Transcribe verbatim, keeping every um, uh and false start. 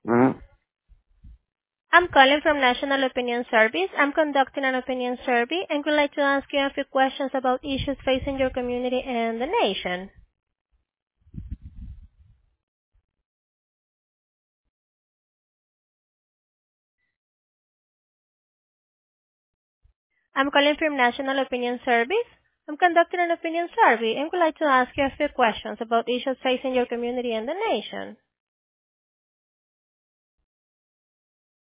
Mm-hmm. I'm calling from National Opinion Service. I'm conducting an opinion survey and would like to ask you a few questions about issues facing your community and the nation. I'm calling from National Opinion Service. I'm conducting an opinion survey and would like to ask you a few questions about issues facing your community and the nation.